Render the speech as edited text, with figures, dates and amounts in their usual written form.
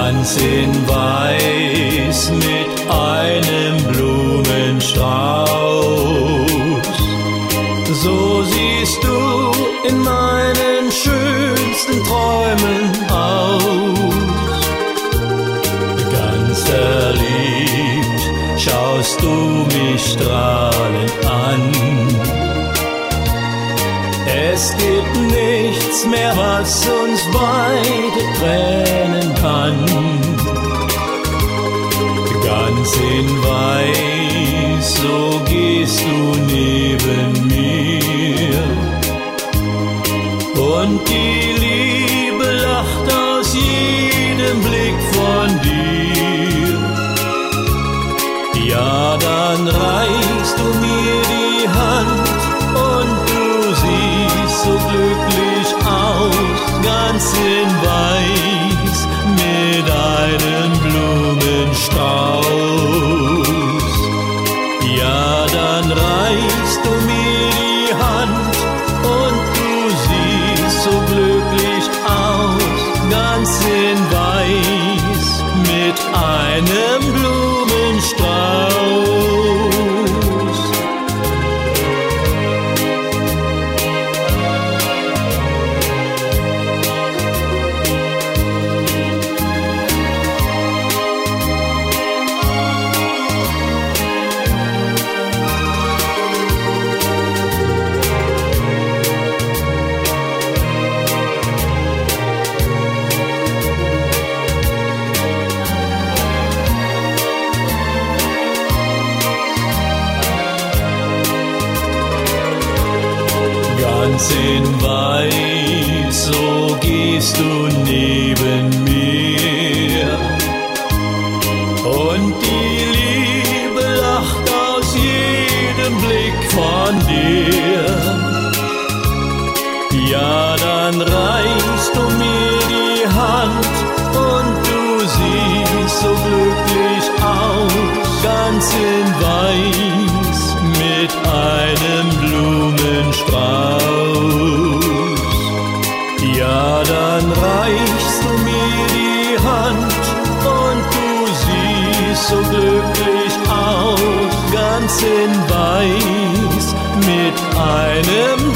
ganz in Weiß mit einem Blumenstrauß. So siehst du in meinen schönsten Träumen aus. Ganz verliebt schaust du mich strahlend an. Es gibt nichts mehr, was uns beide trennen kann. Ganz in Weiß, so gehst du neben mir. Und die Liebe lacht aus jedem Blick von dir. Ja, dann reichst du mir die Hand und du siehst so glücklich aus, ganz in Weiß mit einem Blumenstrauß. Ja, dann reichst du mir die Hand und du siehst so glücklich aus, ganz in Weiß mit einem Blumenstrauß. Ganz in Weiß, so gehst du neben mir. Und die Liebe lacht aus jedem Blick von dir. Ja, dann reichst du mir die Hand und du siehst so glücklich aus, ganz in Weiß mit einem Blumenstrauß. Ja, dann reichst du mir die Hand und du siehst so glücklich aus, ganz in Weiß mit einem